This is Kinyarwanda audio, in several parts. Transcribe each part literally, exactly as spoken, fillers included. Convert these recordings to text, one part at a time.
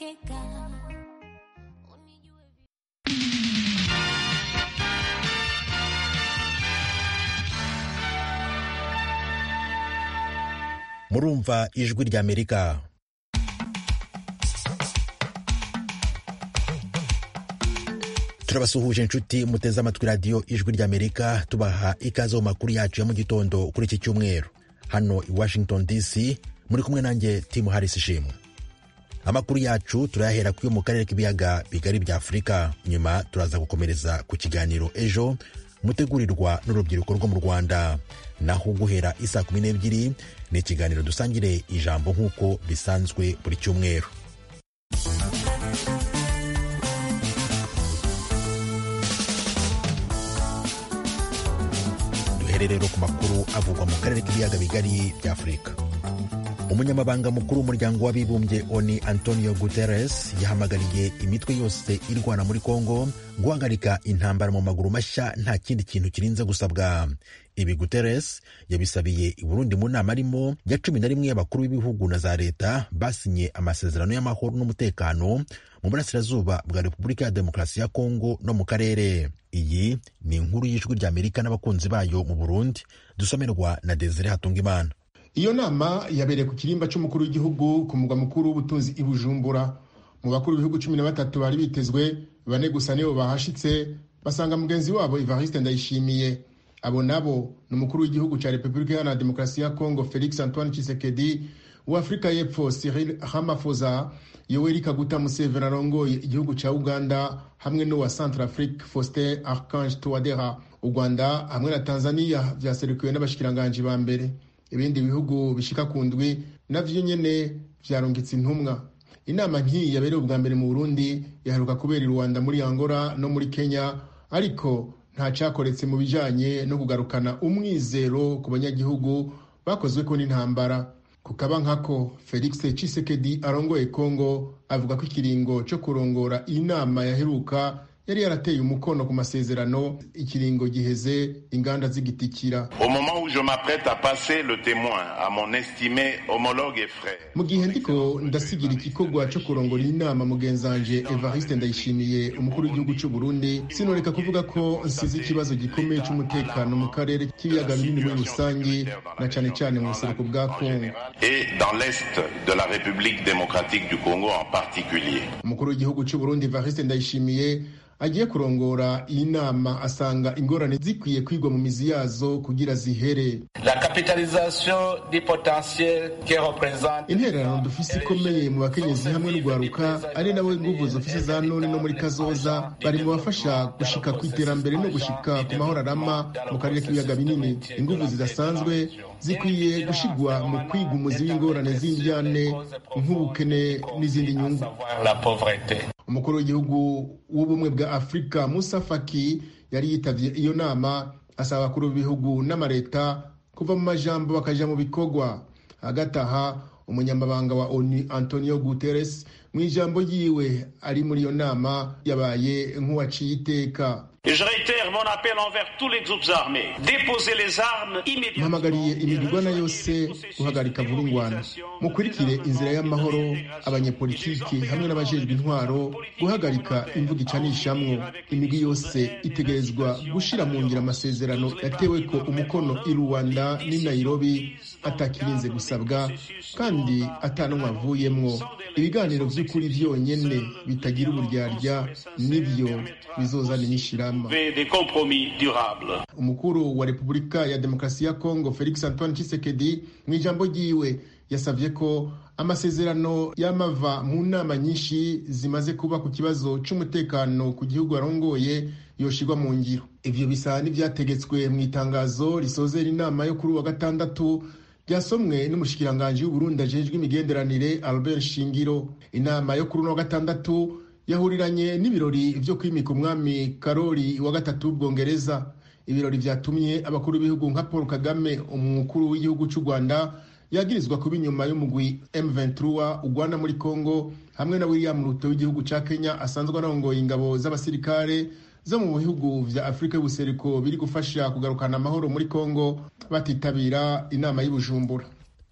Murumva ijwi ry'Amerika. Turabasuhuje inshuti muteze amatwi radio ijwi ry'Amerika, tubaha ikaze mu makuru yacu ya mu gitondo kuri iki cyumweru. Hano i Washington D C muri kumwe nanjye Tim Harris Shimwe. Amakuru yacu turayahera kuyo mu karere k'ibiyaga bigari bya Afurika, nyuma turaza gukomereza ku kiganiro ejo mutegurirwa n'urubyiruko rwo mu Rwanda. Naho guhera isa kumi n'ebyiri ni ikiganiro dusangire ijambo nk'uko bisanzwe buri cyumweru. Duhererero ku makuru avugwa mu karere k'ibiyaga bigari bya Afurika. Umunyamabanga mukuru w'umuryango w'abibumbye O N U Antonio Guterres yahamagariye imitwe yose irwana muri Kongo guhagarika intambara mu maguru mashya, nta kindi kintu kirinze gusabwa. Ibi Guterres yabisabiye i Burundi mu nama arimo ya cumi na rimwe y'abakuru b'ibihugu na za leta basinye amasezerano y'amahoro n'umutekano mu burasirazuba bwa Repubulika ya Demokarasi ya Kongo no mu karere. Iyi ni inkuru y'ijwi ry'Amerika n'abakunzi bayo mu Burundi, dusomerwa na Desire Hatungimana. Iyo nama yabereye ku kirimba cy'umukuru w'igihugu ku mugwa mukuru w'ubutunzi i Bujumbura. Mu bakuru b'ibihugu cumi na batatu bari bitezwe, bane gusa nibo bahashitse basanga mugenzi wabo Evariste Ndayishimiye. Abo nabo ni umukuru w'igihugu cya Repubulika Iharanira Demokarasi ya Kongo Felix Antoine Tshisekedi, uw'Afrika y'Epfo Cyril Ramaphosa, Yoweri Kaguta Museveni arongoye igihugu cya Uganda, hamwe n'uwa Centrafrique Faustin Archange Touadera. U Rwanda hamwe na Tanzania vyaserukiwe n'abashikiranganji ba mbere. Ibindi bihugu bishika ku ndwi navyo nyene vyarungitse intumwa. Inama nk'iyi yabereye ubwa mbere mu Burundi, yaheruka kubera i Rwanda, muri Angola no muri Kenya, ariko nta cakoretse mu bijanye no kugarukana umwizero ku banyagihugu bakozweko n'intambara. Kukaba nkako Felix Tshisekedi arongoye Kongo avuga ko ikiringo cyo kurongora inama yaheruka yari yarateye umukono ku masezerano, ikiringo giheze inganda zigitikira. Au moment où je m'apprête à passer le témoin à mon estimé homologue et frère, mu gihe ndiko ndasigira igikorwa cyo kurongora inama mugenzanje Evariste Ndayishimiye, umukuru w'igihugu cy'u Burundi, sinoreka kuvuga ko nsize ikibazo gikomeye cy'umutekano mu karere k'ibiyaga binini muri rusange, na cyane cyane mu buseruko bwa Kongo et dans l'est de la République démocratique du Congo en particulier. Umukuru w'igihugu cy'u Burundi Evariste Ndayishimiye agiye kurongora iyi nama asanga ingorane zikwiye kwigwa mu mizi yazo kugira zihere. La capitalisation du potentiel que représente intererano dufise ikomeye mu bakenyezi hamwe n'ugwaruka, ari nabo nguvu zofise za none no muri kazoza, bari mu bafasha gushika ku iterambere no gushika ku mahoro arama mu karere k'ibiyaga binini. Inguvu zidasanzwe zikwiye gushigwa mu kwiga umuzi w'ingorane z'indyane nk'ubukene n'izindi nyungu. Umukuru w'igihugu w'ubumwe bwa Afrika Musa Faki yari yitavye iyo nama, asaba abakuru b'ibihugu n'amareta kuva mu majambo bakaja mu bikorwa. Hagati aha umunyamabanga wa O N U Antonio Guterres mu ijambo yiwe ari muri iyo nama yabaye nk'uwaciye iteka. Et je réitère mon appel envers tous les groupes armés. Déposez les armes immédiatement. Mpamagariye imigwana yose guhagarika vuba ingwano, mukurikire inzira y'amahoro, abanyepolitiki hamwe n'abajejwe intwaro guhagarika imvugo icanishamwo. Imigwi yose itegerezwa gushira mu ngira amasezerano yateweko umukono i Rwanda n'i Nairobi, atakirinze gusabwa kandi atanumwe avuyemwo. Ibiganiro vy'ukuri vyonyene bitagira uburyarya nivyo bizozana inyishirama. Umukuru wa Repubulika ya Demokarasi ya Kongo Felix Antoine Tshisekedi mu ijambo ryiwe yasavye ko amasezerano y'amava mu nama nyinshi zimaze kuba ku kibazo c'umutekano ku gihugu arongoye yoshirwa mu ngiro. Ivyo bisa n'ivyategetswe mu itangazo risozera inama yo kuri wa gatandatu ryasomwe n'umushikiranganje w'Uburundi ajejwe imigenderanire Albert Shingiro. Inama yo kuri wa gatandatu yahuriranye n'ibirori vyo kwimika umwami Karoli wa gatatu w'Ubwongereza. Ibirori vyatumye abakuru b'ibihugu nka Paul Kagame, umukuru w'igihugu cy'u Rwanda, yagirizwa kuba inyuma y'umugwi M vingt-trois ugwana muri Kongo, hamwe na William Ruto w'igihugu ca Kenya asanzwe arongoye ingabo z'abasirikare zo mu bihugu vya Afrika y'ubuseruko biri gufasha kugarukana amahoro muri Kongo, batitabira inama y'Ibujumbura.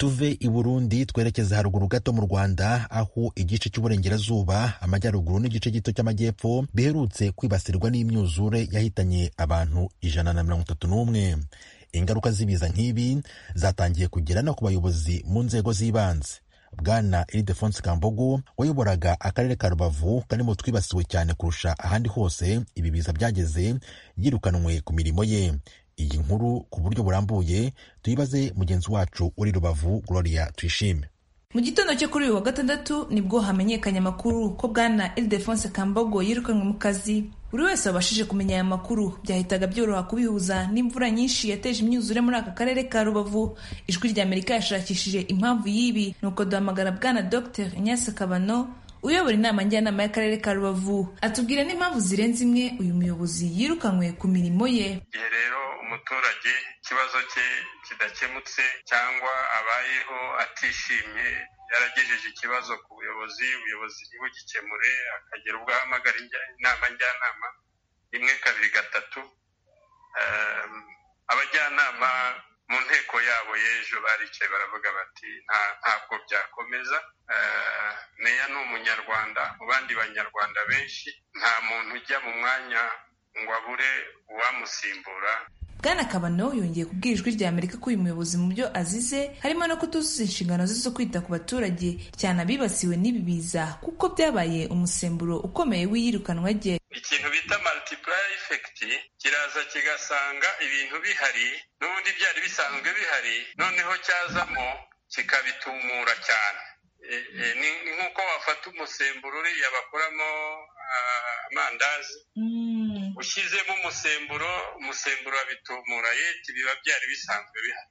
Tuve i Burundi twerekeza haruguru gato mu Rwanda, aho igice cy'uburengerazuba, amajyaruguru n'igice gito cy'amajyepfo biherutse kwibasirwa n'imyuzure yahitanye abantu ijana na mirongo itatu n'umwe. Ingaruka z'ibiza nk'ibi zatangiye kugera no ku bayobozi mu nzego z'ibanze. Bwana Ildefonse Kambogo wayoboraga akarere ka Rubavu karimo twibasiwe cyane kurusha ahandi hose ibi biza byageze, yirukanwe ku mirimo ye. Iyi nkuru ku buryo burambuye tuyibaze mugenzi wacu uri Rubavu, Gloria Tuyishime. Mu gitondo cyo kuri uyu wa gatandatu nibwo hamenyekanye amakuru ko Bwana Ildefonse Kambogo yirukanwe mu kazi. Buri wese wabashije kumenya aya makuru byahitaga byoroha kubihuza n'imvura nyinshi yateje imyuzure muri aka karere ka Rubavu. Ijwi rya Amerika yashakishije impamvu y'ibi, nuko duhamagara Bwana Docteur Ignace Kabano uyobora inama njyanama y'akarere ka Rubavu, atubwira n'impamvu zirenze imwe uyu muyobozi yirukanwe ku mirimo ye. Rero umuturage ikibazo cye kidakemutse cyangwa abayeho atishimye, yaragejeje ikibazo ku buyobozi, ubuyobozi ntibugikemure, akagera ubwo ahamagara inama njyanama rimwe kabiri gatatu. Abajyanama mu nteko yabo y'ejo baricaye baravuga bati ntabwo byakomeza. Meya ni umunyarwanda, mu bandi banyarwanda benshi, nta muntu ujya mu mwanya ngo abure uwamusimbura. Bwana Kabano yongeye kubwira ijwi rya Amerika ko uyu muyobozi mu byo azize harimo no kutuzuza inshingano ze zo kwita ku baturage cyane abibasiwe n'ibi biza, kuko byabaye umusemburo ukomeye w'iyirukanwa rye. Ikintu bita multiplier effect kiraza kigasanga ibintu bihari n'ubundi byari bisanzwe bihari, noneho cyazamo kikabitumura cyane. Ni nk'uko wafata umusemburo uriya bakoramo amandazi, ushyizemo umusemburo umusemburo wabitumura, yeti biba byari bisanzwe bihari,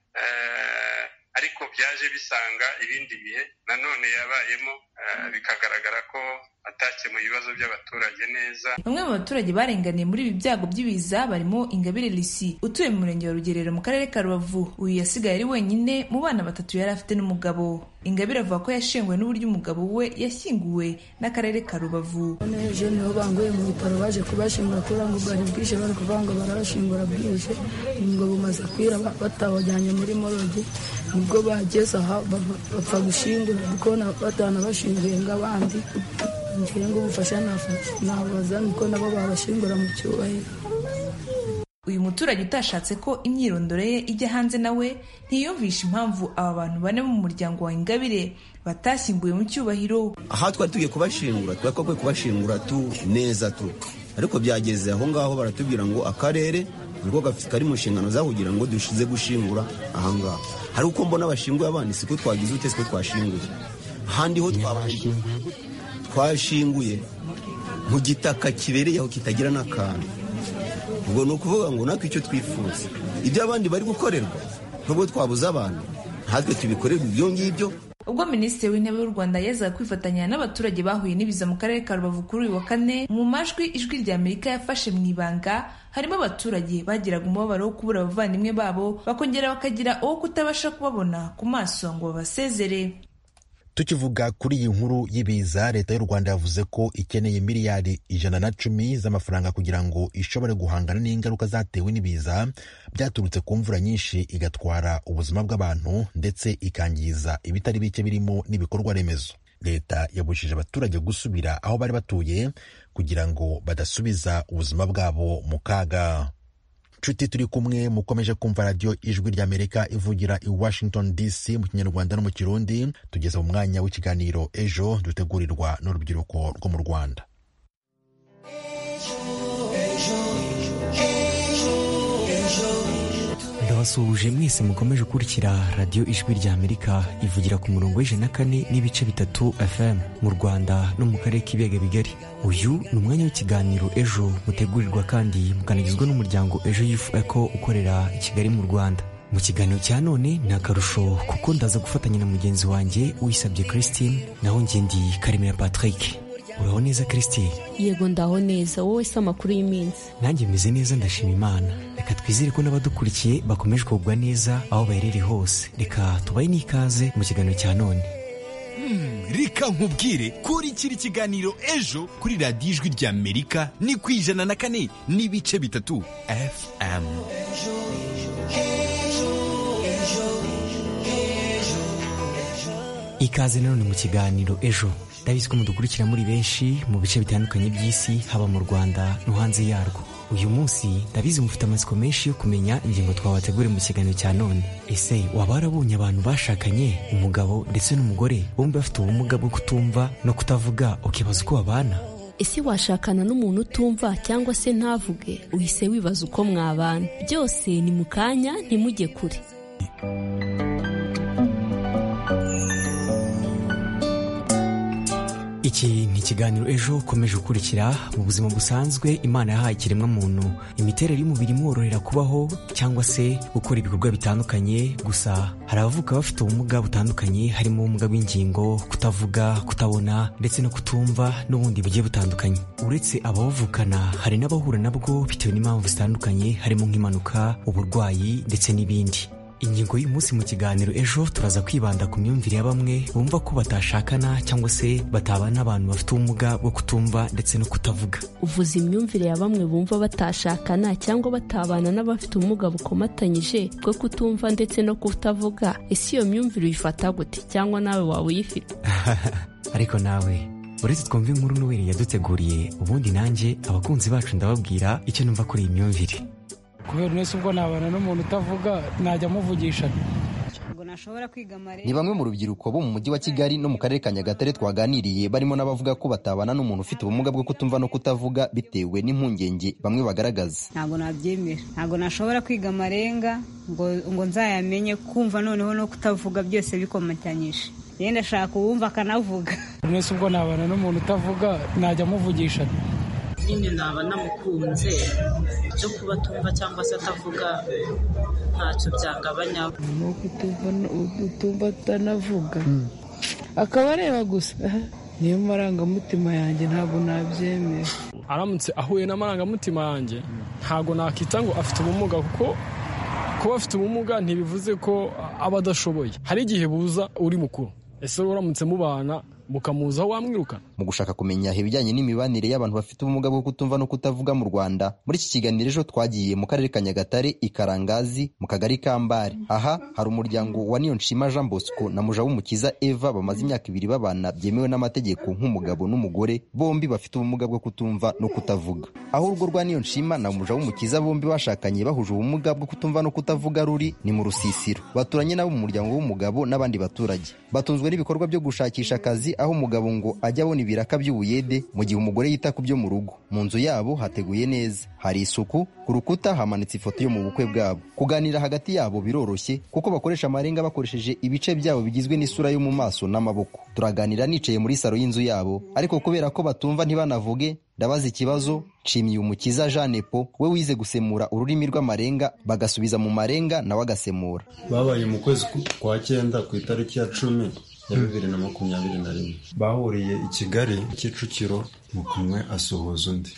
ariko byaje bisanga ibindi bihe nanone yabayemo, bikagaragara ko atakemuye ibibazo by'abaturage neza. Bamwe mu baturage barenganiye muri ibi byago by'ibiza barimo Ingabire Lisi utuye mu murenge wa Rugerero mu karere ka Rubavu. Uyu yasigaye ari wenyine mu bana batatu yari afite n'umugabo. Ingabire avuga ko yashenguwe n'uburyo umugabo we yashyinguwe n'akarere ka Rubavu. Neje niho banguye mu bitaro baje kubashingura kuri ngo bari bwishe, bari kuvanga barashingura bwishe, ngo bumaze kwira batawajyanye muri moroge, nibwo bageze aha bapfa gushingura kuko batana bashinguye ng'abandi. Ngiye ngo bufasha nabaza niko nabo babashingura mu cyubahiro. Uyu muturage utashatse ko imyirondoro ye ijya hanze nawe ntiyumvisha impamvu aba bantu bane mu muryango wa Ingabire batashyinguye mu cyubahiro. Aha twari tugiye kubashingura, twakwiye kubashingura tu neza tu, ariko byageze aho ngaho baratubwira ngo akarere niko gafite kari mu nshingano za kugira ngo dushize gushingura aha ngaho. Hari uko mbona abashinguye abandi siko twagize utese ko twashinguye, ahandi ho twabashinguye twashinguye mu gitaka kibereye aho kitagira n'akantu. Ubwo ni ukuvuga ngo natwe icyo twifuza ibyo abandi bari gukorerwa nubwo twabuze abantu, natwe tubikorerwa ibyo ngibyo. Ubwo Minisitiri w'Intebe w'u Rwanda yazaga kwifatanya n'abaturage bahuye n'ibiza mu karere ka Rubavu kuri uyu wa kane, mu majwi ijwi rya Amerika yafashe mu ibanga harimo abaturage bagiraga umubabaro wo kubura abavandimwe babo, bakongera bakagira uwo kutabasha kubabona ku maso ngo babasezere. Tukivuga kuri iyi nkuru y'ibiza, leta y'u Rwanda yavuze ko ikeneye miliyari ijana na cumi z'amafaranga kugira ngo ishobore guhangana n'ingaruka zatewe n'ibiza byaturutse ku mvura nyinshi igatwara ubuzima bw'abantu ndetse ikangiza ibitari bike birimo n'ibikorwa remezo. Leta yabujije abaturage gusubira aho bari batuye kugira ngo badasubiza ubuzima bwabo mu kaga. Nshuti turi kumwe mukomeje kumva radio Ijwi rya Amerika ivugira i Washington D C mu Kinyarwanda no mu Kirundi. Tugeze mu mwanya w'ikiganiro Ejo dutegurirwa n'urubyiruko rwo mu Rwanda. Ndabasuhuje mwese mukomeje gukurikira radio Ijwi rya Amerika ivugira ku murongo w'ijana na kane n'ibice bitatu F M mu Rwanda no mu karere k'ibiyaga bigari. Uyu ni umwanya w'ikiganiro Ejo mutegurirwa kandi mukanagizwa n'umuryango Ejo Youth Echo ukorera i Kigali mu Rwanda. Mu kiganiro cya none ni akarusho kuko ndaza gufatanya na mugenzi wanjye Uwisabye Christine, naho njye ndi Karemera Patrick. Uraho neza Christine? Yego ndaho neza, wowe se amakuru y'iminsi? Nanjye meze neza ndashima Imana. Reka twizere ko n'abadukurikiye bakomeje kugubwa neza aho baherereye hose. Reka tubaye n'ikaze mu kiganiro cya none. Hmm, reka nkubwire kuri kiri kiganiro Ejo kuri radiyo Ijwi rya Amerika ni ku ijana na kane n'ibice bitatu F M. ikaze nanone mu kiganiro ejo. Ndabizi ko mudukurikira muri benshi mu bice bitandukanye by'isi, haba mu Rwanda no hanze yarwo. Uyu munsi ndabizi mufite amatsiko menshi yo kumenya ingingo twabateguriye mu kiganiro cya none. Ese waba warabonye abantu bashakanye, umugabo ndetse n'umugore, bombi bafite ubumuga bwo kutumva no kutavuga, ukibaza uko babana? Ese washakana n'umuntu utumva cyangwa se ntavuge, uhise wibaza uko mwabana? Byose ni mu kanya, ntimujye kure. Iki ni ikiganiro ejo ukomeje ukurikira. Mu buzima busanzwe Imana yahaye ikiremwa muntu imiterere y'umubiri imworohera kubaho cyangwa se gukora ibikorwa bitandukanye. Gusa hari abavuka bafite ubumuga butandukanye, harimo ubumuga bw'ingingo, kutavuga, kutabona ndetse no kutumva n'ubundi bugiye butandukanye. Uretse ababuvukana, hari n'abahura nabwo bitewe n'impamvu zitandukanye, harimo nk'impanuka, uburwayi ndetse n'ibindi. Ingingo y'uyu munsi mu kiganiro ejo turaza kwibanda ku myumvire ya bamwe bumva ko batashakana cyangwa se batabana n'abantu bafite ubumuga bwo kutumva ndetse no kutavuga. Uvuze imyumvire ya bamwe bumva batashakana cyangwa batabana n'abafite ubumuga bukomatanyije bwo kutumva ndetse no kutavuga. Ese iyo myumvire uyifata gute, cyangwa nawe waba uyifite? Ariko nawe uretse twumva inkuru Noel yaduteguriye, ubundi nanjye abakunzi bacu ndababwira icyo numva kuri iyi myumvire. Kubera nese ubwo nabana n'umuntu utavuga najya muvugisha. Ni bamwe mu rubyiruko bo mu mujyi wa Kigali no mu karere ka Nyagatare twaganiriye, barimo n'abavuga ko batabana n'umuntu ufite ubumuga bwo kutumva no kutavuga bitewe n'impungenge bamwe bagaragaza. Ntabwo nabyemera, ntabwo nashobora kwiga amarenga ngo ngo nzayamenye, kumva noneho no kutavuga byose bikomatanyije. Yenda shaka uwumva akanavuga. Nese ubwo nabana n'umuntu utavuga najya muvugisha. Nyine naba namukunze cyo kuba tumva cyangwa se atavuga ntacyo byagabanya. Nuko utumva atanavuga akaba areba gusa, niyo marangamutima yanjye ntabwo nabyemera. Aramutse ahuye n'amarangamutima yanjye ntabwo nakita ngo afite ubumuga, kuko kuba afite ubumuga ntibivuze ko aba adashoboye. Hari igihe buza uri mukuru, ese uramutse mubana mukamuzaho wamwiruka. Mu gushaka kumenya ibijyanye n'imibanire y'abantu bafite ubumuga bwo kutumva no kutavuga mu Rwanda, muri iki kiganiro ejo twagiye mu karere ka Nyagatare, i Karangazi, mu kagari ka Mbare. Aha hari umuryango wa Niyonshima Jean Bosco na Mujawumukiza Eva bamaze imyaka ibiri babana byemewe n'amategeko nk'umugabo n'umugore, bombi bafite ubumuga bwo kutumva no kutavuga. Aho urugo rwa Niyonshima na Mujawumukiza bombi bashakanye bahuje ubumuga bwo kutumva no kutavuga ruri ni mu Rusisiro. Baturanye nabo mu muryango w'umugabo n'abandi baturage. Batunzwe n'ibikorwa byo gushakisha akazi, aho umugabo ngo ajya abona ibiraka by'ubuyede mu gihe umugore yita ku byo mu rugo. Mu nzu yabo hateguye neza, hari isuku, ku rukuta hamanitse ifoto yo mu bukwe bwabo. Kuganira hagati yabo biroroshye kuko bakoresha amarenga bakoresheje ibice byabo bigizwe n'isura yo mu maso n'amaboko. Turaganira nicaye muri saro y'inzu yabo, ariko kubera ko batumva ntibanavuge, ndabaza ikibazo. Nshimiyumukiza Jean Nepo we wize gusemura ururimi rw'amarenga bagasubiza mu marenga nawe agasemura. Babaye mu kwezi kwa cyenda ku itariki ya cumi ya bibiri na makumyabiri na rimwe. Bahuriye i Kigali Kicukiro, mu kumwe asuhuza undi,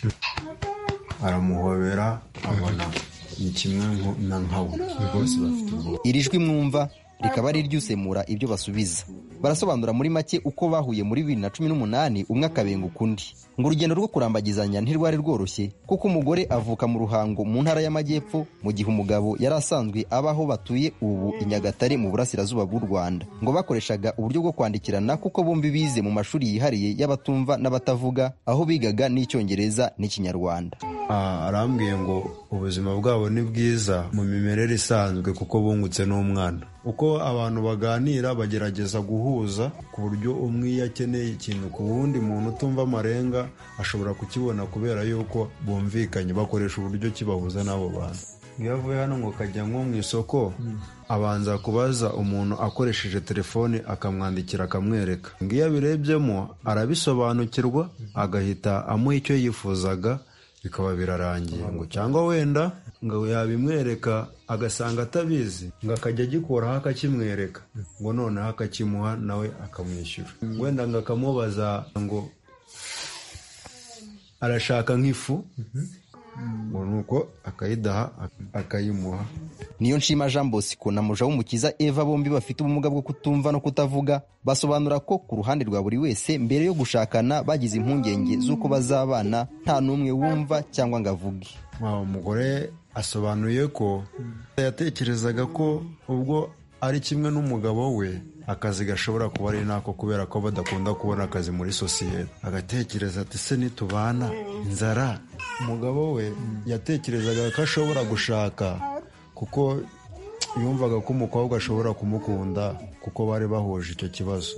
aramuhobera, abona ni kimwe na nkawe bose bafite ubwo. Iri jwi mwumva rikaba ari iry'usemura ibyo basubiza. Barasobanura muri make uko bahuye muri bibiri na cumi n'umunani, umwe akabenga ukundi. Ngo urugendo rwo kurambagizanya ntirwari rworoshye kuko umugore avuka mu Ruhango mu ntara y'Amajyepfo, mu gihe umugabo yari asanzwe abaho batuye ubu i Nyagatare mu burasirazuba bw'u Rwanda. Ngo bakoreshaga uburyo bwo kwandikirana kuko bombi bize mu mashuri yihariye y'abatumva n'abatavuga, aho bigaga n'Icyongereza n'Ikinyarwanda. Arambwiye ngo ubuzima bwabo ni bwiza mu mimerere isanzwe kuko bungutse n'umwana. Uko abantu baganira bagerageza guhuza ku buryo umwe iyo akeneye ikintu ku wundi muntu utumva amarenga ashobora kukibona, kubera yuko bumvikanye, bakoresha uburyo kibahuza n'abo bantu. Iyo avuye hano ngo kajya nko mu isoko, abanza kubaza umuntu akoresheje telefone akamwandikira akamwereka. Iyo abirebyemo arabisobanukirwa agahita amuha icyo yifuzaga, bikaba birarangiye. Ngo cyangwa wenda ngo yabimwereka agasanga atabizi, ngo akajya agikoraho akakimwereka, ngo noneho akakimuha nawe akamwishyura. Wenda ngo akamubaza ngo arashaka nk'ifu, ngo nuko akayidaha akayimuha. Niyonshima Jean Bosco na Mujawumukiza Eva bombi bafite ubumuga bwo kutumva no kutavuga basobanura ko ku ruhande rwa buri wese mbere yo gushakana bagize impungenge z'uko bazabana nta n'umwe wumva cyangwa ngo avuge. Umugore asobanuye ko yatekerezaga ko ubwo ari kimwe n'umugabo we akazi gashobora kuba ari nako kubera ko badakunda kubona akazi muri sosiyete. Agatekereza ati se nitubana inzara. Umugabo we yatekerezaga ko ashobora gushaka kuko yumvaga ko umukobwa ashobora kumukunda kuko bari bahuje icyo kibazo.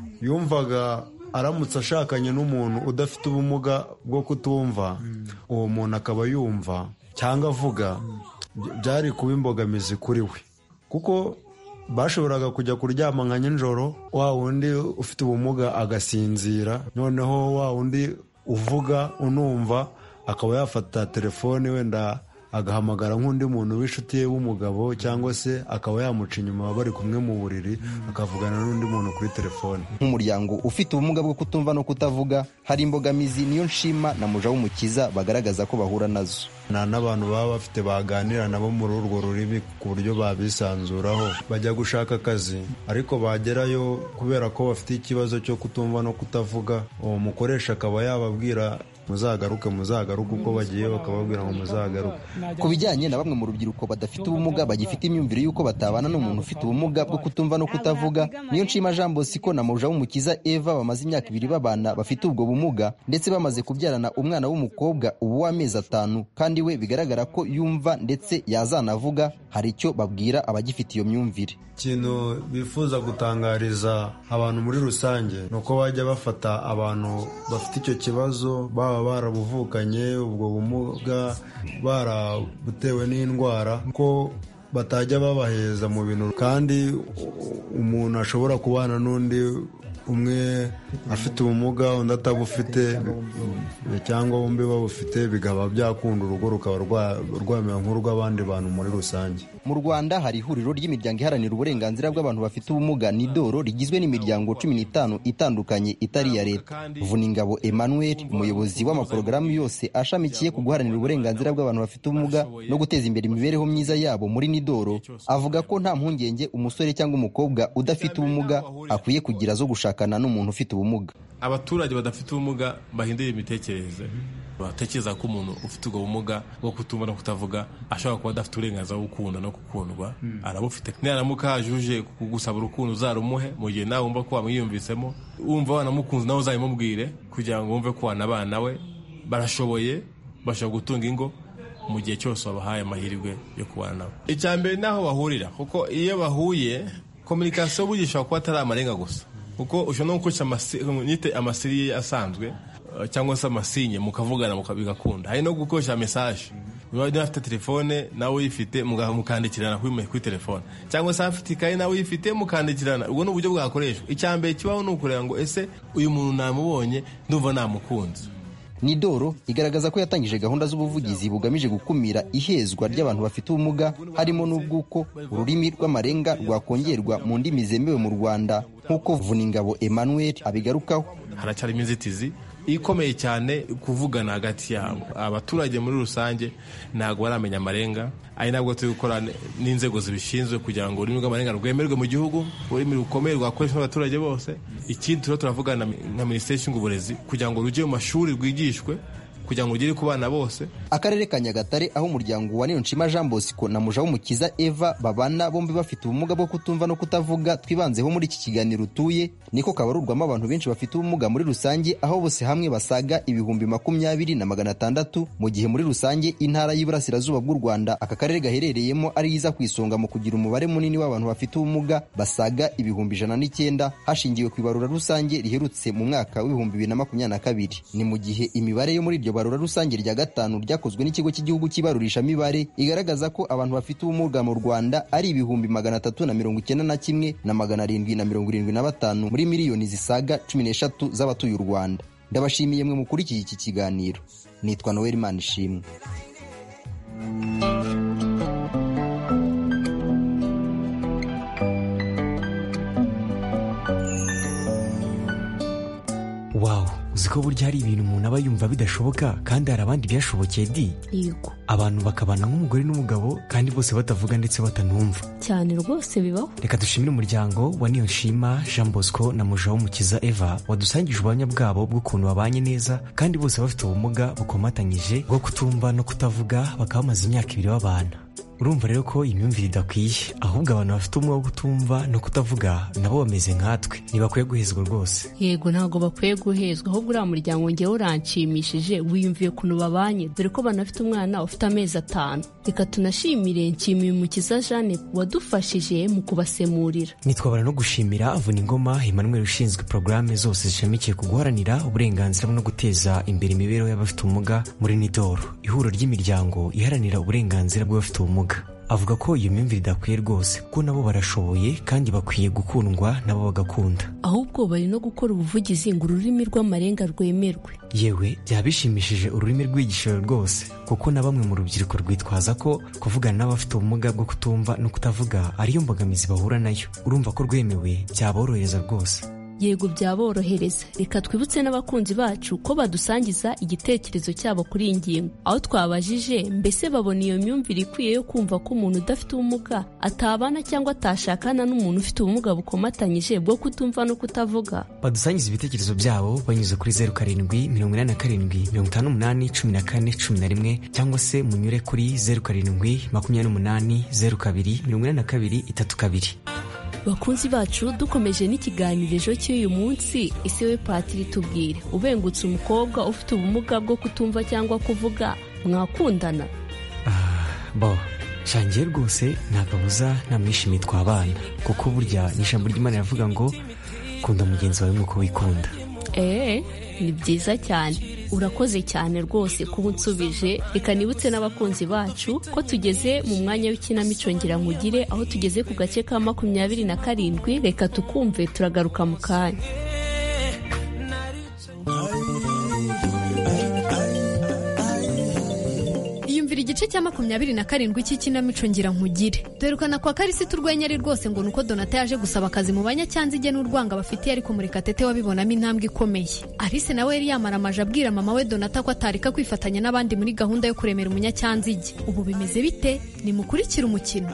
Yumvaga aramutse ashakanye n'umuntu udafite ubumuga bwo kutumva, uwo muntu akaba yumva cyangwa avuga, byari kuba imbogamizi kuri we kuko bashoboraga kujya kuryama nka nijoro, wa wundi ufite ubumuga agasinzira, noneho wa wundi uvuga unumva akaba yafata telefone wenda agahamagara nk'undi muntu w'inshuti ye w'umugabo, cyangwa se akaba yamuca inyuma bari kumwe mu buriri akavugana n'undi muntu kuri telefone. Nk'umuryango ufite ubumuga bwo kutumva no kutavuga, hari imbogamizi Niyonshima na Mujawumukiza bagaragaza ko bahura nazo. nta n'abantu baba bafite baganira nabo muri urwo rurimi ku buryo babisanzuraho. Bajya gushaka akazi ariko bagerayo kubera ko bafite ikibazo cyo kutumva no kutavuga, uwo mukoresha akaba yababwira muzagaruke muzagaruke uko bagiye bakababwira ngo muzagaruke. Ku bijyanye na bamwe mu rubyiruko badafite ubumuga bagifite imyumvire y'uko batabana n'umuntu ufite ubumuga bwo kutumva no kutavuga, Niyonshima Jean Bosco na Mujawumukiza Eva bamaze imyaka ibiri babana bafite ubwo bumuga ndetse bamaze kubyarana umwana w'umukobwa ubu w'amezi atanu, kandi we bigaragara ko yumva ndetse yazanavuga. Hari icyo babwira abagifite iyo myumvire. Ikintu bifuza gutangariza abantu muri rusange ni uko bajya bafata abantu bafite icyo kibazo, baba barabuvukanye ubwo bumuga, barabutewe n'indwara, ko batajya babaheza mu bintu, kandi umuntu ashobora kubana n'undi umwe afite ubumuga undi atabufite cyangwa bombi babufite, bikaba byakunda urugo rukaba rwamera nk'urw'abandi bantu muri rusange. Mu Rwanda hari ihuriro ry'imiryango iharanira uburenganzira bw'abantu bafite ubumuga Nidoro, rigizwe n'imiryango cumi n'itanu itandukanye itari iya leta. Vuningabo Emmanuel, umuyobozi w'amaporogaramu yose ashamikiye ku guharanira uburenganzira bw'abantu bafite ubumuga no guteza imbere imibereho myiza yabo muri Nidoro, avuga ko nta mpungenge umusore cyangwa umukobwa udafite ubumuga akwiye kugira zo gushakana n'umuntu ufite ubumuga. Abaturage badafite ubumuga bahindura imitekerereze, batekereza ko umuntu ufite ubwo bumuga bwo kutumva no kutavuga ashobora kuba adafite uburenganzira bwo gukunda no gukundwa. hmm. Arabufite. Naramuka hajuje kugusaba urukundo uzarumuhe mu gihe nawe wumva ko wamwiyumvisemo, wumva wanamukunze nawe uzabimubwire kugira ngo wumve ko wanabana we. Barashoboye, bashobora gutunga ingo mu gihe cyose wabahaye amahirwe yo kubana nabo. Icya mbere naho bahurira, kuko iyo bahuye komunikasiyo bugisha kuba atari amarenga gusa, kuko ushobora no gukoresha amasiri asanzwe cyangwa se amasinye mukavugana bigakunda. Hari no gukoresha mesaje, niba afite telefone nawe uyifite mukandikirana kuri telefone, cyangwa se afite ikayi nawe uyifite mukandikirana. Ubwo ni uburyo bwakoreshwa. Icya mbere kibaho ni ukureba ngo ese uyu muntu namubonye ndumva namukunze. Nidoro igaragaza ko yatangije gahunda z'ubuvugizi bugamije gukumira ihezwa ry'abantu bafite ubumuga, harimo n'ubwuko ururimi rw'amarenga rwakongerwa mu ndimi zemewe mu Rwanda, nk'uko Vuningabo Emmanuel abigarukaho. Haracyarimo inzitizi ikomeye cyane kuvugana hagati yabo. Abaturage muri rusange ntabwo baramenya amarenga, ari nabwo turi gukora n'inzego zibishinzwe kugira ngo ururimi rw'amarenga rwemerwe mu gihugu, ururimi rukomeye rwakoreshwa n'abaturage bose. Ikindi turiho turavugana na Minisiteri ishinzwe uburezi kugira ngo rujye mu mashuri rwigishwe kugira ngo ugere ku bana bose. Akarere ka Nyagatare, aho umuryango wa Niyonshima Jean Bosco na Mujawumukiza Eva babana bombi bafite ubumuga bwo kutumva no kutavuga, twibanzeho muri iki kiganiro utuye, niko kabarurwamo abantu benshi bafite ubumuga muri rusange, aho bose hamwe basaga ibihumbi makumyabiri na magana atandatu, mu gihe muri rusange intara y'Iburasirazuba bw'u Rwanda aka karere gaherereyemo ari iza ku isonga mu kugira umubare munini w'abantu bafite ubumuga basaga ibihumbi ijana n'icyenda, hashingiwe ku ibarura rusange riherutse mu mwaka w'ibihumbi bibiri na makumyabiri na kabiri. Ni mu gihe imibare yo muri iryo barura rusange rya gatanu ryakozwe n'ikigo cy'igihugu cy'ibarurishamibare igaragaza ko abantu bafite ubumuga mu Rwanda ari ibihumbi magana atatu na mirongo icyenda na kimwe na magana arindwi na mirongo irindwi na batanu muri miliyoni zisaga cumi n'eshatu z'abatuye u Rwanda. Ndabashimiye mwe mukurikiye iki kiganiro. Nitwa Noel Manishimwe. Wow, uziko burya hari ibintu umuntu aba yumva bidashoboka kandi hari abandi byashobokeye di. Yego. Abantu bakabana nk'umugore n'umugabo kandi bose batavuga ndetse batanumva. Cyane rwose bibaho. Reka dushimire umuryango wa Niyonshima Jean Bosco na Mujawumukiza Eva wadusangije ubuhamya bwabo bw'ukuntu babanye neza kandi bose bafite ubumuga bukomatanyije bwo kutumva no kutavuga, bakaba bamaze imyaka ibiri babana. urumva rero ko imyumvire idakwiye, ahubwo abantu bafite umwuga wo kutumva no kutavuga nabo bameze nkatwe, ntibakwiye guhezwa rwose. Yego ntabwo bakwiye guhezwa, ahubwo uriya muryango ngewe uranshimishije, wiyumviye ukuntu babanye, dore ko banafite umwana ufite amezi atanu. Reka tunashimire Nshimiyumukiza Jeanne wadufashije mu kubasemurira. Nitwabara no gushimira Vuningoma Emmanuel ushinzwe porogaramu zose zishamikiye ku guharanira uburenganzira no guteza imbere imibereho y'abafite ubumuga muri Nidoro, ihuriro ry'imiryango iharanira uburenganzira bw'abafite ubumuga. Avuga ko iyo myumvire idakwiye rwose, ko nabo barashoboye kandi bakwiye gukundwa nabo bagakunda. Ahubwo bari no gukora ubuvugizi ngo ururimi rw'amarenga rwemerwe. Yewe byaba bishimishije ururimi rw'igishoro rwose, kuko na bamwe mu rubyiruko rwitwaza ko kuvugana n'abafite ubumuga bwo kutumva no kutavuga ariyo mbogamizi bahura nayo. Urumva ko rwemewe byaborohereza rwose. Yego byaborohereza. Reka twibutse n'abakunzi bacu ko badusangiza igitekerezo cyabo kuri iyi ngingo, aho twabajije mbese babona iyo myumvire ikwiye yo kumva ko umuntu udafite ubumuga atabana cyangwa atashakana n'umuntu ufite ubumuga bukomatanyije bwo kutumva no kutavuga. Badusangiza ibitekerezo byabo banyuze kuri zeru karindwi mirongo inani na karindwi mirongo itanu n'umunani cumi na kane cumi na rimwe cyangwa se munyure kuri zeru karindwi makumyabiri n'umunani zeru kabiri mirongo inani na kabiri itatu kabiri. Bakunzi bacu, dukomeje n'ikiganiro cy'uyu munsi, ese we Patiri tubwire, ubengutse umukobwa ufite ubumuga bwo kutumva cyangwa kuvuga mwakundana? Ah, bo shangiye rwose ntakabuza namwishimiye twabana, kuko burya n'ijambo ry'Imana yavuga ngo kunda mugenzi wawe nk'uko wikunda. Eh, ni byiza cyane. Urakoze cyane rwose kuba unsubije. Reka nibutse n'abakunzi bacu ko tugeze mu mwanya w'ikinamico ngira nkugire, aho tugeze ku gace ka makumyabiri na karindwi. Reka tukumve, turagaruka mu kanya. Iyumvira igice cya makumyabiri na karindwi cy'ikinamico ngira nkugire. Derukana kwa Karisitu urwenya ari rwose ngo nuko Donata yaje gusaba akazi mu Banyacyanzige n'urwanga bafitiye, ariko Murekatete wabibonamo intambwe ikomeye. Alice nawe yari yamaramaje abwira mama we Donata ko atarika kwifatanya n'abandi muri gahunda yo kuremera Umunyacyanzige. Ubu bimeze bite? Nimukurikire umukino.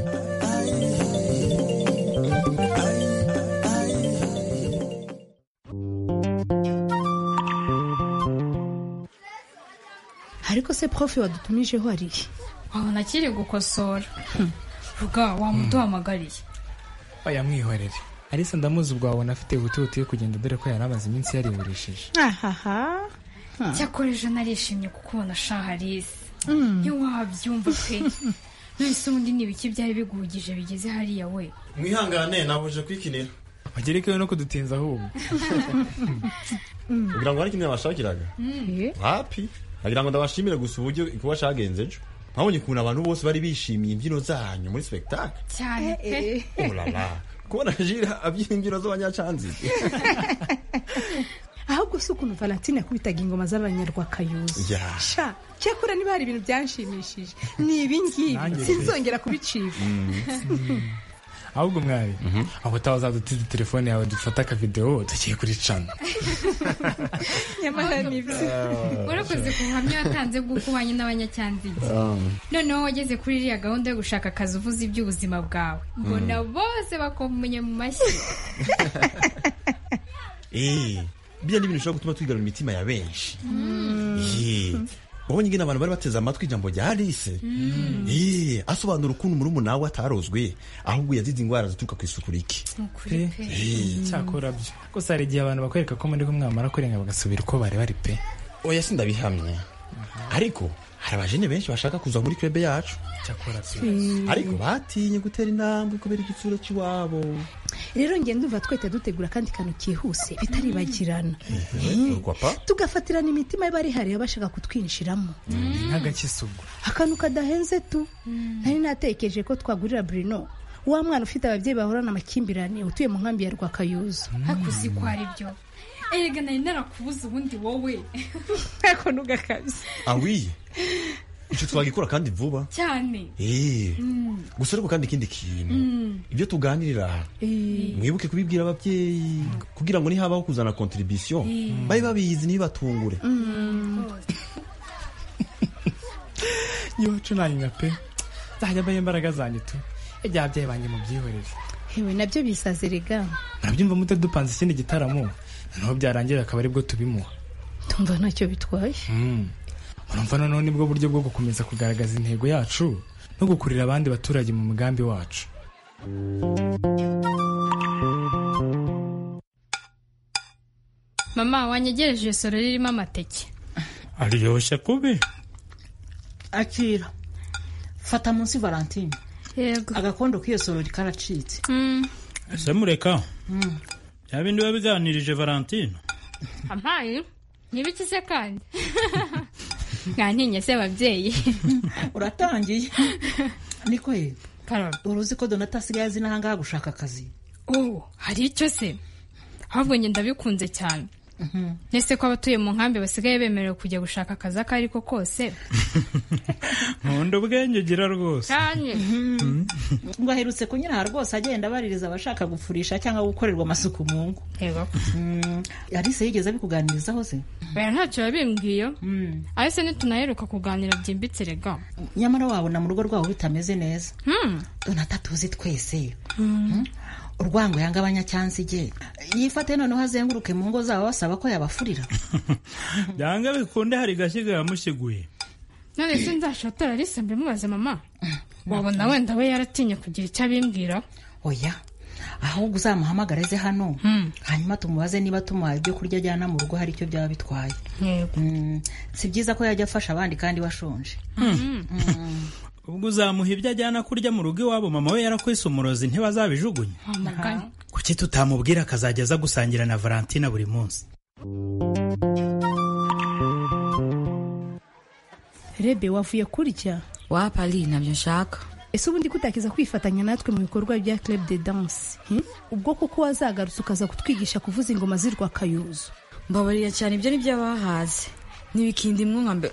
Ariko se prof wadutumijeho ari aho nakiri gukosora. Vuga wamuduhamagariye. Oya mwihorere. Alice ndamuzi ubwo wabona afite ubutubuti yo kugenda, dore ko yaramaze iminsi yariburishije. Ahaha. Cyakoreje narishimye kukubona sha Alice. Ntiwabyumva pe. None ubundi n'ibiki byari biguhugije bigeze hariya we. Mwihangane nabuje kwikinira. Wagerekewe no kudutinza ahubwo. Ugira ngo hari kimwe bashakiraga? Happy. Agira ngo ndabashimire gusa uburyo ikuba shagenze ejo. Nkabonye ukuntu abantu bose bari bishimiye imbyino zanyu muri spectacle. Cyane pe. Oh la la. Kubona Jira abyina imbyino z'Abanyacyanzige. Ahubwo se ukuntu Valentine yakubitaga ingoma z'Abanyarwakayuzi. Sha, cyakora niba hari ibintu byanshimishije. Ni ibi ngibi. Sinzongera kubicika. Ahubwo mwari, aho utazadutiza telefone yawe dufata aka video tugiye kuri channel. Nyamara nibyo. Urakoze kuhamya watanze bw'ukubanye n'Abanyacyanzige. Noneho wageze kuri iriya gahunda yo gushaka akazi uvuze iby'ubuzima bwawe. Mbona bose bakomenye mu mashyi. Eh, bya ni ibintu bishobora gutuma twigarura imitima ya benshi. Eh. Wabonye ingene abantu bari bateze amatwi ijambo rya Alice. Eh, asobanura ukuntu muri umunawe atarozwe, ahubwo yazize ingwara zituruka ku isuku rike. Eh, cyakora byo. Gusa hari igihe abantu bakwereka ko muri kumwamara kurenga bagasubira uko bari bari pe. Oya sindabihamye. Ariko hari abajene benshi bashaka kuza muri club yacu. Cyakora byo. Ariko batinye gutera intambwe kubera igitsuro cy'iwabo. Rero nge ndumva twete dutegura kandi kantu kihuse bitaribagirana. Tugafatirana imitima y'abari hari abashaka kutwinshiramo. Nk'agakisugo. Akantu kadahenze tu. Nari natekereje ko twagurira Bruno, wa mwana ufite ababyeyi bahorana amakimbirane utuye mu nkambi ya Rwakayuzu. Hakuzi ko ari byo. Erega nari narakubuza ubundi wowe. Ako nugakazi. Ah oui. Icyo twagikora kandi vuba cyane. Eh. Gusa ariko kandi ikindi kintu. Ibyo tuganirira. Mwibuke kubibwira ababyeyi kugira ngo ni habaho kuzana contribution. Bayi babizi ni batungure. Yo cunanya pe. Zajya baye imbaraga zanyu tu. Ejya ababyeyi banjye mu byihorere. Hewe nabyo bisazerega. Nabyumva mute dupanze ikindi gitaramo. Naho byarangira akaba ari bwo tubimuha. Tumva ntacyo bitwaye. Urumva noneho nibwo buryo bwo gukomeza kugaragaza intego yacu no gukurira abandi baturage mu mugambi wacu. Mama, wanyegereje soro ririmo amateke. Aryoshye kubi. Akira. Fata munsi Valentine. Yego. Agakondo k'iyo soro rikaracitse. Mm. Ese mureka. Mm. Yabindi wabiganirije Valentine. Ampaye. Nibiki se kandi? Ngantinye se abavyeyi. Uratangiye. Niko ye. Karol, uruzi ko Donata asigaye azi n'ahangaha gushaka akazi. Oh, hari icyo se. Ahubwo njye ndabikunze cyane. Nese ko abatuye mu nkambi basigaye bemerewe kujya gushaka akazi ako ariko kose. Nkunda ubwenge ugira rwose. Cyane. Ngo aherutse kunyura aha rwose agenda abaririza abashaka gufurisha cyangwa gukorerwa amasuku mu ngo. Yego. Yarise yigeze abikuganirizaho se? Bera ntacyo yabimbwiye. Ahise nitunaheruka kuganira byimbitse rega. Nyamara wabona mu rugo rwabo bitameze neza. Donata tuzi twese. Urwango yanga abanyacyansige yifate noneho azenguruke mu ngo zabo basaba ko yabafurira. Yanga bikunde hari gashyiga yamushyiguye. None se nzashotora Alice mbe mubaze mama. Wabona wenda we yaratinye kugira icyo abimbwira. Oya. Ahubwo uzamuhamagaraze hano. Hanyuma tumubaze niba tumuhaye ibyo kurya ajyana mu rugo hari icyo byaba bitwaye. Yego. Si byiza ko yajya afasha abandi kandi bashonje. Ubwo uzamuha ibyo ajyana kurya mu rugo iwabo mama we yarakwise umurozi ntibazabijugunya. Kuki tutamubwira akazageza gusangira na Valentina buri munsi? Rebe wavuye kurya? Wapali nabyo nshaka. Ese ubundi kutakiza kwifatanya natwe mu bikorwa bya Club de Danse? Ubwo kuko wazagarutse ukaza kutwigisha kuvuza ingoma zirwa kayuzo. Mbabarira cyane ibyo nibyo bahaze. Nibikindi mwe nkambe.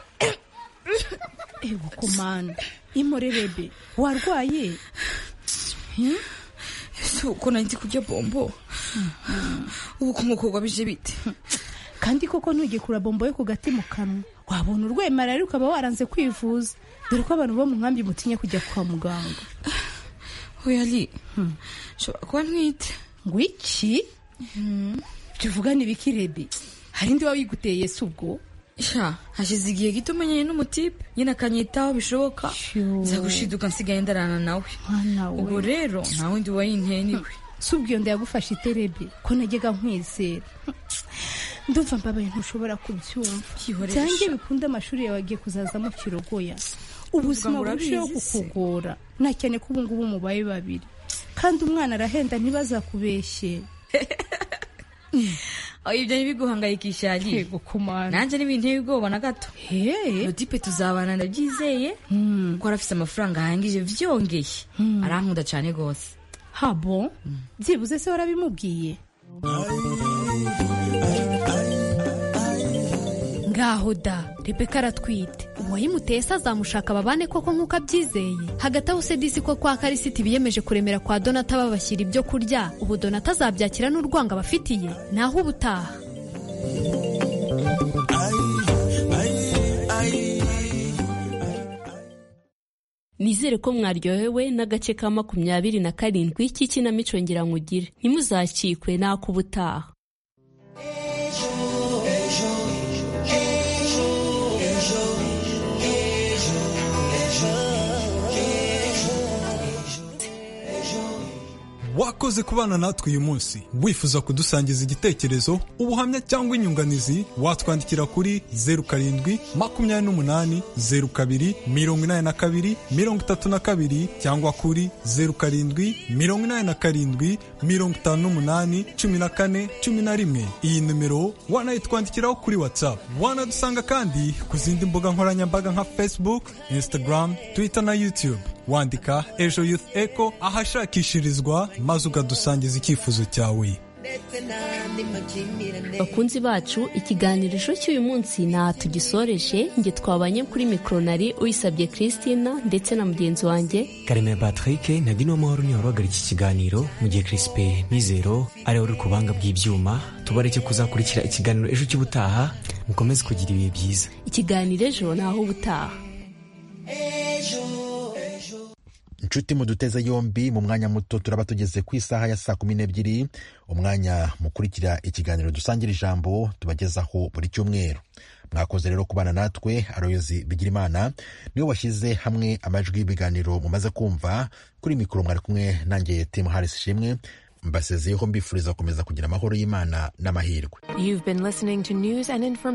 Ego komanda. Imore Rebe, warwaye? Hmm? So ko nanti kujya bombo. Ubu kumukogwa bije bite? Kandi koko ntugikura bombo yo kugati mu kanwa. Wabona urwemara ari ukaba waranze kwivuza. Dore ko abantu bo mu nkambi mutinya kujya kwa muganga. Oyali. Hmm. So kwa ntwite. Ngwiki? Hmm. Tuvuga nibiki Rebe? Hari ndi wabiguteye subwo? Sha, hashize igihe gito menyanye n'umutipe nyine akanyitaho bishoboka nza gushiduka nsigaye ndarana nawe. Ubwo rero nta wundi wayinteye niwe. Subwiyo ndayagufasha iterebe ko najyaga nkwizera. Ndumva mbabaye ntushobora kubyumva. Byange bikunda amashuri yawe agiye kuzazamo kirogoya. Ubuzima burushaho kukugora. Na cyane ko ubu ngubu mubaye babiri. Kandi umwana arahenda ntibazakubeshye. Aho ibyo ntibiguhangayikisha ari. Yego kumana. Nanje n'ibintu y'ubwoba na gato. Hey. Notipe tuzabana ndabyizeye. Mm. Ko arafise amafaranga ahangije vyongeye. Mm. Arankunda cyane gose. Habo? Mm. Byibuze se warabimubwiye? Ngaho da, Rebeka aratwite. Uwayimuteye se azamushaka babane koko nk'uko abyizeye. Hagati aho se disi ko kwa Karisiti biyemeje kuremera kwa Donata babashyira ibyo kurya. Ubu Donata azabyakira n'urwanga bafitiye. Naho ubutaha. Nizere ko mwaryohewe n'agace ka makumyabiri na karindwi k'ikinamico ngira nkugire. Ntimuzacikwe n'ako ubutaha. Wakoze kubana natwe uyu munsi. Wifuza kudusangiza igitekerezo, ubuhamya cyangwa inyunganizi, watwandikira kuri zeru karindwi makumyabiri n'umunani zeru kabiri mirongo inani na kabiri mirongo itatu na kabiri cyangwa kuri zeru karindwi mirongo inani na karindwi mirongo itanu n'umunani cumi na kane cumi na rimwe. Iyi numero wanayitwandikiraho kuri WhatsApp. Wanadusanga kandi ku zindi mbuga nkoranyambaga nka Facebook, Instagram, Twitter na YouTube. Wandika Ejo Youth Echo ahashakishirizwa maze ukadusangiza icyifuzo cyawe. Bakunzi bacu, ikiganiro cy'uyu munsi na tugisoreshe. Nge twabanye kuri mikronari uyisabye Christina ndetse na mugenzi wanjye Kareme Patrick. Nadino Mahoro ni wabaga iki kiganiro mu gihe Crispe Mizero ari uri kubanga bw'ibyuma. Tubareke kuzakurikira ikiganiro ejo cy'ubutaha. Mukomeze kugira ibihe byiza. Ikiganiro ejo naho ubutaha. inshuti muduteze yombi, mu mwanya muto turaba tugeze ku isaha ya saa kumi n'ebyiri, umwanya mukurikira ikiganiro dusangira ijambo tubagezaho buri cyumweru. Mwakoze rero kubana natwe. Aloyizi Bigirimana niwe washyize hamwe amajwi y'ibiganiro mumaze kumva. Kuri mikoro mwari kumwe nanjye Tim Harris Shimwe, mbasezeyeho mbifuriza gukomeza kugira amahoro y'Imana n'amahirwe. You've been listening to news and information